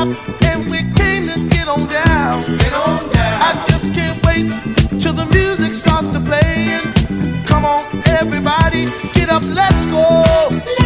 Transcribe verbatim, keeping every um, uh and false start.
up and we came to get on down. Get on down. I just can't wait till the music starts to play. Come on, everybody, get up, let's go.